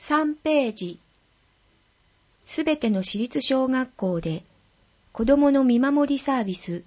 3ページ。すべての私立小学校で子どもの見守りサービス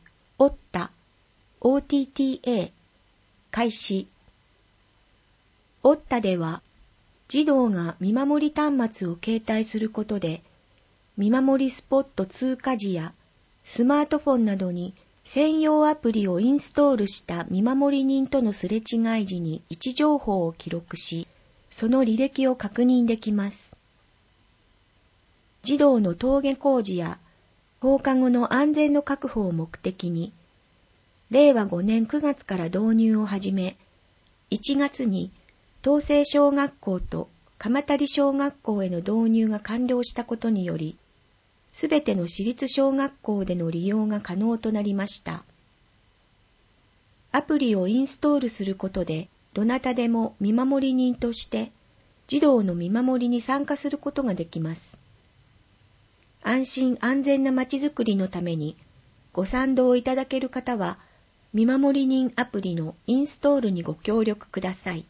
OTTA 開始。OTTAでは児童が見守り端末を携帯することで見守りスポット通過時やスマートフォンなどに専用アプリをインストールした見守り人とのすれ違い時に位置情報を記録し、その履歴を確認できます。児童の登下校時や放課後の安全の確保を目的に、令和5年9月から導入を始め、1月に東西小学校と鎌足小学校への導入が完了したことにより、すべての私立小学校での利用が可能となりました。アプリをインストールすることで、どなたでも見守り人として児童の見守りに参加することができます。安心安全なまちづくりのためにご賛同いただける方は、見守り人アプリのインストールにご協力ください。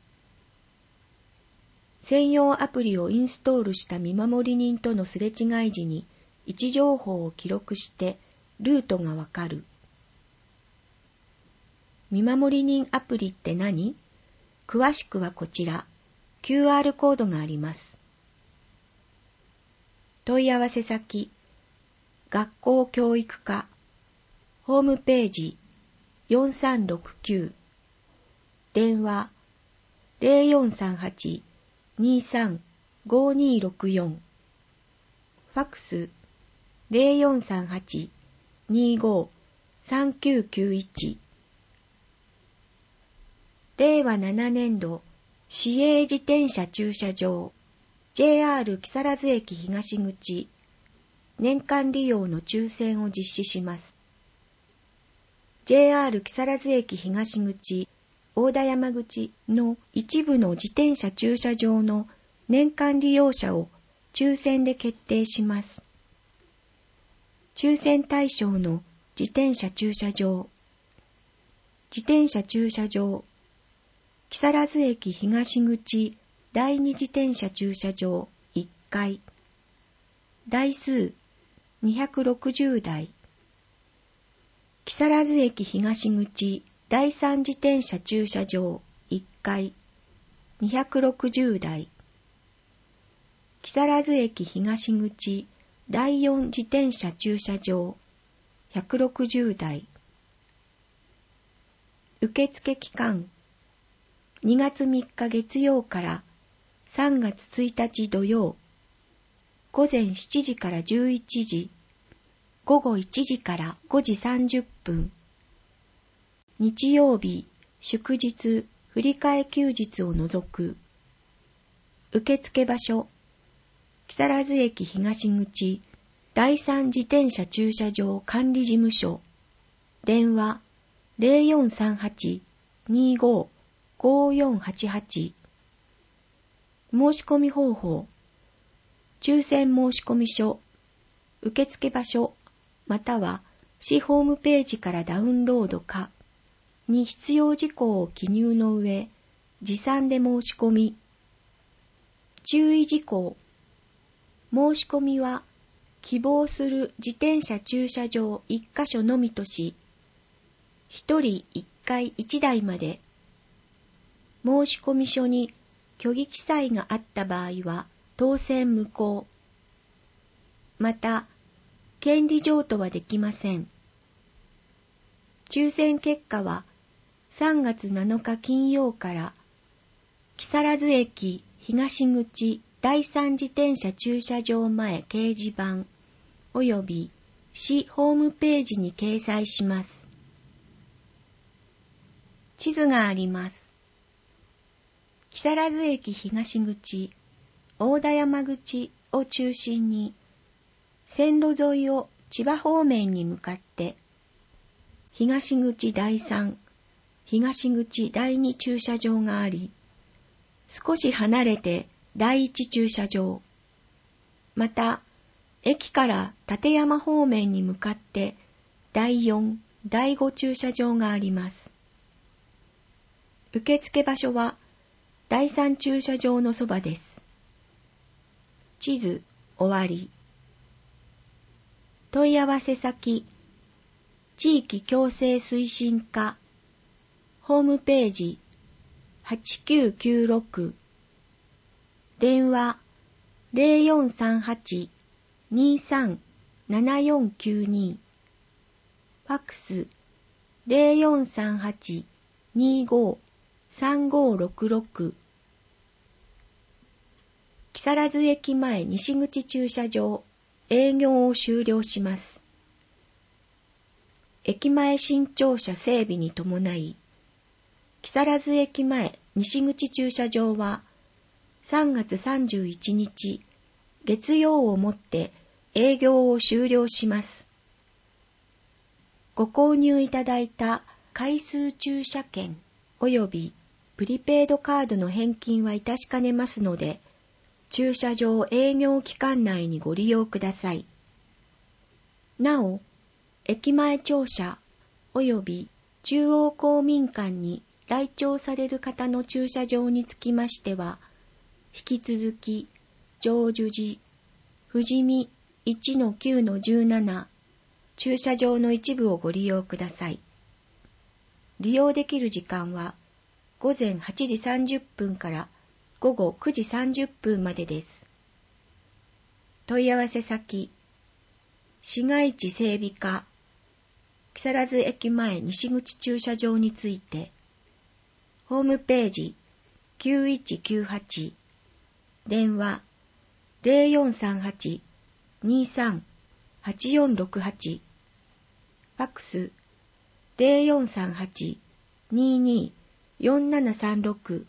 専用アプリをインストールした見守り人とのすれ違い時に位置情報を記録してルートがわかる。見守り人アプリって何？詳しくはこちら、QR コードがあります。問い合わせ先、学校教育課、ホームページ4369、電話0438-23-5264、ファクス0438-25-3991。令和7年度市営自転車駐車場 JR 木更津駅東口年間利用の抽選を実施します。JR 木更津駅東口大田山口の一部の自転車駐車場の年間利用者を抽選で決定します。抽選対象の自転車駐車場、自転車駐車場、木更津駅東口第二自転車駐車場1階、台数260台、木更津駅東口第三自転車駐車場1階260台、木更津駅東口第四自転車駐車場160台。受付期間2月3日月曜から3月1日土曜、午前7時から11時、午後1時から5時30分。日曜日、祝日、振り替え休日を除く。受付場所、木更津駅東口、第三自転車駐車場管理事務所。電話、0438-25-5488。申し込み方法、抽選申し込み書、受付場所、または市ホームページからダウンロードかに必要事項を記入の上、持参で申し込み。注意事項、申し込みは希望する自転車駐車場1カ所のみとし、1人1回1台まで。申し込み書に虚偽記載があった場合は当選無効。また、権利譲渡はできません。抽選結果は3月7日金曜から木更津駅東口第三自転車駐車場前掲示板および市ホームページに掲載します。地図があります。木更津駅東口、大田山口を中心に線路沿いを千葉方面に向かって東口第3、東口第2駐車場があり、少し離れて第1駐車場、また駅から立山方面に向かって第4、第5駐車場があります。受付場所は第3駐車場のそばです。 地図終わり。問い合わせ先、地域共生推進課、ホームページ、8996、電話、0438-23-7492、ファックス、0438-25-3566、木更津駅前西口駐車場、営業を終了します。駅前新庁舎整備に伴い、木更津駅前西口駐車場は3月31日月曜をもって営業を終了します。ご購入いただいた回数駐車券及びプリペイドカードの返金は致しかねますので、駐車場営業期間内にご利用ください。なお、駅前庁舎及び中央公民館に来庁される方の駐車場につきましては、引き続き、常寿寺、富士見 1-9-17 駐車場の一部をご利用ください。利用できる時間は、午前8時30分から午後9時30分までです。問い合わせ先、市街地整備課、木更津駅前西口駐車場について、ホームページ9198、電話0438-23-8468、ファックス0438-22-4736、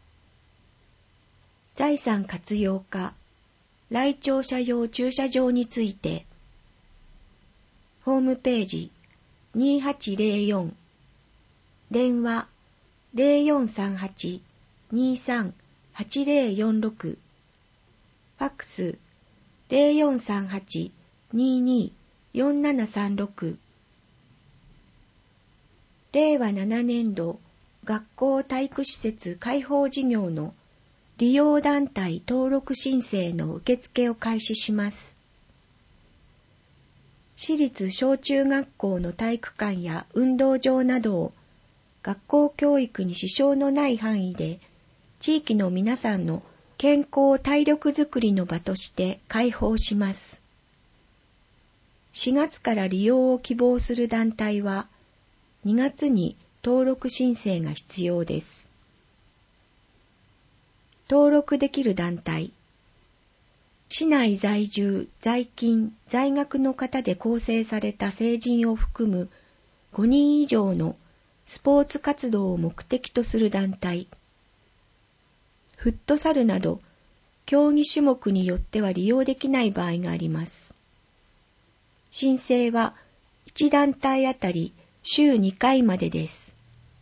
財産活用課、来庁者用駐車場について、ホームページ2804、電話0438-23-8046、ファックス0438-22-4736、令和7年度学校体育施設開放事業の利用団体登録申請の受付を開始します。私立小中学校の体育館や運動場などを学校教育に支障のない範囲で地域の皆さんの健康体力づくりの場として開放します。4月から利用を希望する団体は2月に登録申請が必要です。登録できる団体、市内在住、在勤、在学の方で構成された成人を含む5人以上のスポーツ活動を目的とする団体、フットサルなど競技種目によっては利用できない場合があります。申請は1団体あたり週2回までです。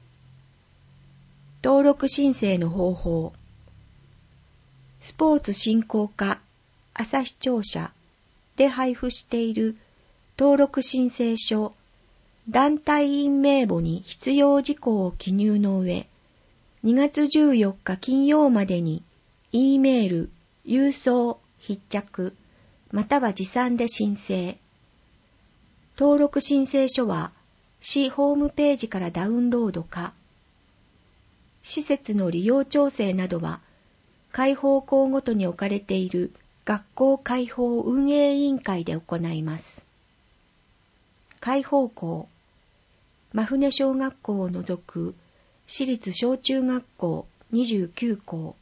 登録申請の方法、スポーツ振興課旭庁舎で配布している登録申請書、団体員名簿に必要事項を記入の上、2月14日金曜までに E メール、郵送、必着、または持参で申請。登録申請書は市ホームページからダウンロードか、施設の利用調整などは開放校ごとに置かれている学校開放運営委員会で行います。開放校、真船小学校を除く私立小中学校29校、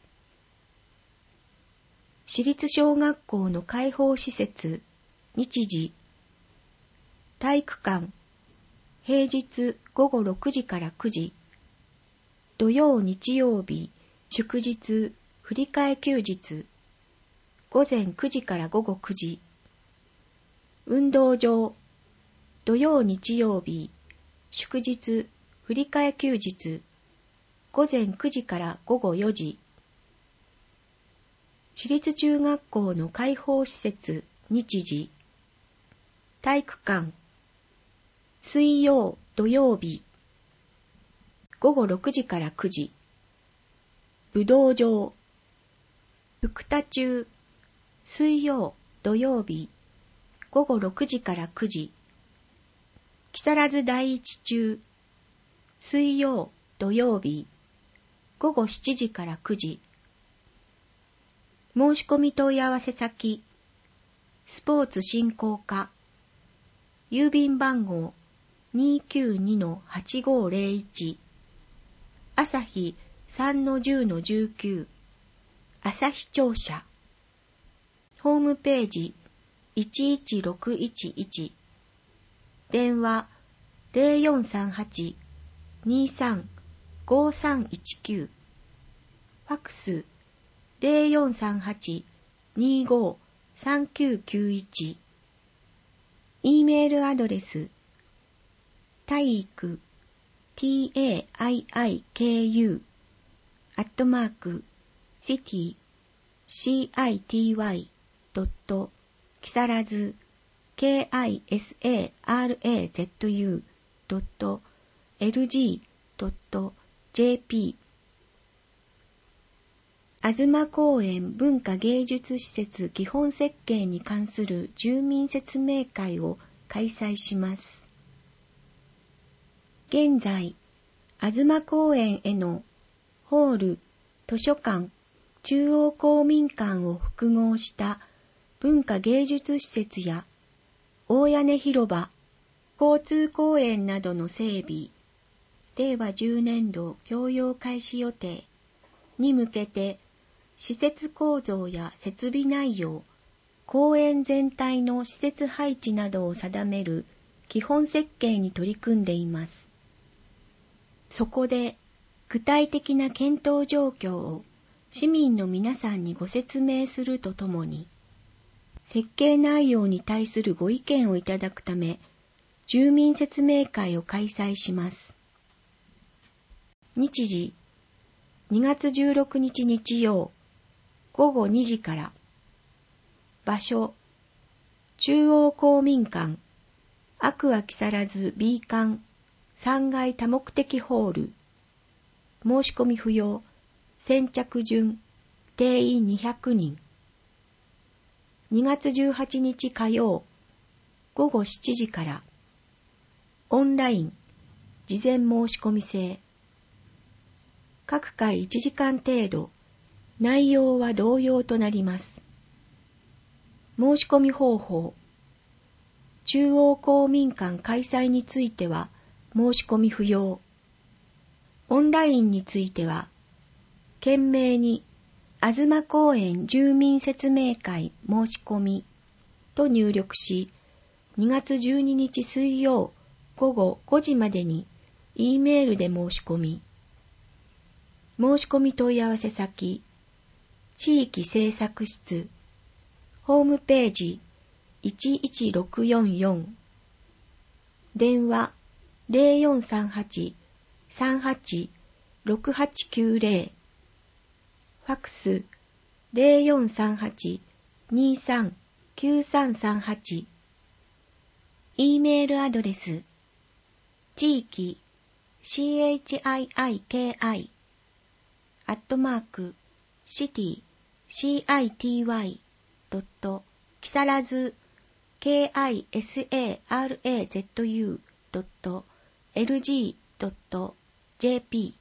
私立小学校の開放施設、日時、体育館、平日午後6時から9時、土曜日曜日、祝日、振り替え休日、午前9時から午後9時、運動場、土曜日曜日、祝日、振り替え休日、午前9時から午後4時、私立中学校の開放施設、日時、体育館、水曜、土曜日、午後6時から9時、武道場、福田中、 水曜、土曜日、午後6時から9時。木更津第一中、水曜、土曜日、午後7時から9時。申し込み問い合わせ先、スポーツ振興課、郵便番号 292-8501、朝日 3-10-19、朝日庁舎。ホームページ11611、電話0438-23-5319、ファクス0438-25-3991、E メールアドレス体育 TAIIKU @city CITY 木更津 KISARAZU.lg.jp 吾妻公園文化芸術施設基本設計に関する住民説明会を開催します。現在、吾妻公園へのホール、図書館、中央公民館を複合した文化芸術施設や大屋根広場、交通公園などの整備、令和10年度供用開始予定に向けて、施設構造や設備内容、公園全体の施設配置などを定める基本設計に取り組んでいます。そこで、具体的な検討状況を市民の皆さんにご説明するとともに、設計内容に対するご意見をいただくため、住民説明会を開催します。日時、2月16日日曜、午後2時から。場所、中央公民館、アクア木更津 B 館3階多目的ホール。申し込み不要。先着順。定員200人。2月18日火曜、午後7時から。オンライン、事前申し込み制。各回1時間程度、内容は同様となります。申し込み方法。中央公民館開催については申し込み不要。オンラインについては、懸命に吾妻公園住民説明会申し込みと入力し、2月12日水曜午後5時までに E メールで申し込み。申し込み問い合わせ先、地域政策室、ホームページ11644、電話0438-386890、ファクス 0438-23-9338、E メールアドレス、地域 CHIIKI@city CITY 木更津 KISARAZU.lg.jp